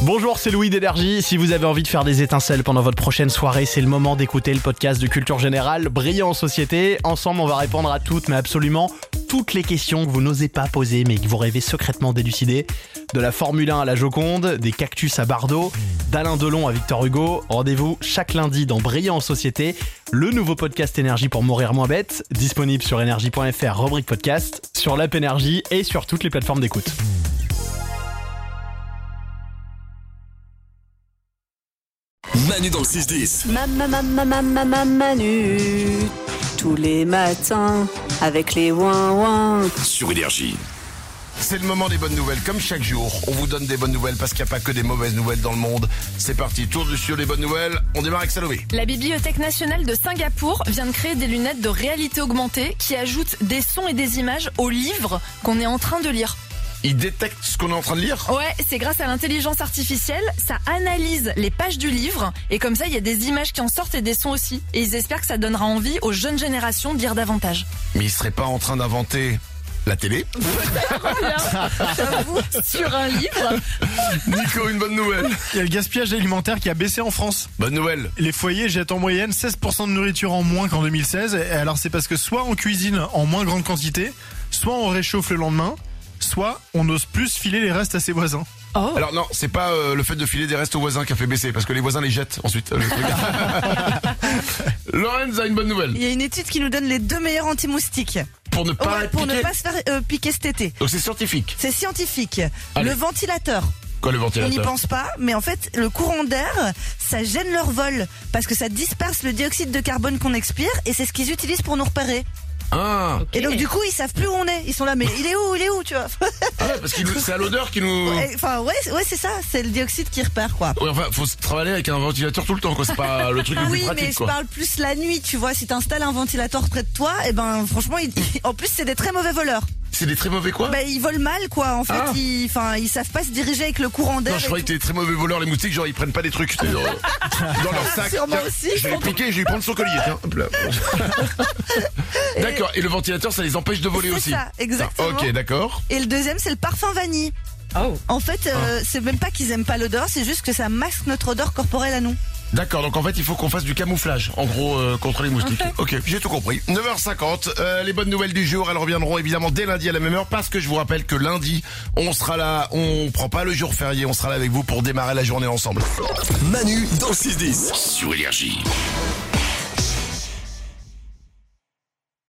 Bonjour, c'est Louis d'Énergie. Si vous avez envie de faire des étincelles pendant votre prochaine soirée, c'est le moment d'écouter le podcast de Culture Générale, Brillant en Société. Ensemble, on va répondre à toutes, mais absolument toutes les questions que vous n'osez pas poser, mais que vous rêvez secrètement d'élucider. De la Formule 1 à la Joconde, des cactus à Bardot, d'Alain Delon à Victor Hugo. Rendez-vous chaque lundi dans Brillant en Société, le nouveau podcast Énergie pour mourir moins bête, disponible sur énergie.fr, rubrique podcast, sur l'app Énergie et sur toutes les plateformes d'écoute. Manu dans le 6-10. Manu, tous les matins, avec les ouin-ouin. Sur Énergie. C'est le moment des bonnes nouvelles. Comme chaque jour, on vous donne des bonnes nouvelles parce qu'il n'y a pas que des mauvaises nouvelles dans le monde. C'est parti, tour de sur les bonnes nouvelles. On démarre avec Salomé. La Bibliothèque nationale de Singapour vient de créer des lunettes de réalité augmentée qui ajoutent des sons et des images aux livres qu'on est en train de lire. Il détecte ce qu'on est en train de lire. Ouais, c'est grâce à l'intelligence artificielle, ça analyse les pages du livre et comme ça il y a des images qui en sortent et des sons aussi. Et ils espèrent que ça donnera envie aux jeunes générations de lire davantage. Mais il serait pas en train d'inventer la télé? J'avoue, sur un livre. Nico, une bonne nouvelle. Il y a le gaspillage alimentaire qui a baissé en France. Bonne nouvelle. Les foyers jettent en moyenne 16% de nourriture en moins qu'en 2016. Et alors c'est parce que soit on cuisine en moins grande quantité, soit on réchauffe le lendemain, soit on n'ose plus filer les restes à ses voisins. Oh. Alors non, c'est pas le fait de filer des restes aux voisins qui a fait baisser, parce que les voisins les jettent ensuite. Le truc. Lorenz a une bonne nouvelle. Il y a une étude qui nous donne les 2 meilleurs anti-moustiques. Pour ne pas pour ne piquer. pas se faire piquer cet été. Donc c'est scientifique. C'est scientifique. Allez. Le ventilateur. Quoi le On n'y ventilateur? pense pas, mais en fait, le courant d'air, ça gêne leur vol. Parce que ça disperse le dioxyde de carbone qu'on expire et c'est ce qu'ils utilisent pour nous repérer. Ah, Et donc du coup, ils savent plus où on est. Ils sont là, mais il est où, tu vois. ah ouais, parce que c'est à l'odeur qui nous... Enfin, ouais, c'est ça. C'est le dioxyde qui repère, quoi. Ouais, enfin, faut se travailler avec un ventilateur tout le temps, quoi. C'est pas le truc le plus Oui, pratique, mais je quoi. parle plus la nuit, tu vois. Si t'installes un ventilateur près de toi, et ben franchement, en plus c'est des très mauvais voleurs. C'est des très mauvais quoi? Bah ils volent mal, quoi. En fait, Ah. ils savent pas se diriger avec le courant d'air. Non, je et croyais que tout. t'es très mauvais voleurs, les moustiques, genre ils prennent pas des trucs tu sais, dans leur sac. Sûrement Tiens, aussi. je vais les piquer et je vais lui prendre son collier. Tiens, hop là. D'accord, et le ventilateur, ça les empêche de voler C'est aussi. ça, exactement. Ok, d'accord. Et le deuxième, c'est le parfum vanille. Oh. En fait, c'est même pas qu'ils aiment pas l'odeur, c'est juste que ça masque notre odeur corporelle à nous. D'accord, donc en fait, il faut qu'on fasse du camouflage, en gros, contre les moustiques. Ok, j'ai tout compris. 9h50, les bonnes nouvelles du jour, elles reviendront évidemment dès lundi à la même heure, parce que je vous rappelle que lundi, on sera là, on prend pas le jour férié, on sera là avec vous pour démarrer la journée ensemble. Manu dans le 6-10. Sur Énergie.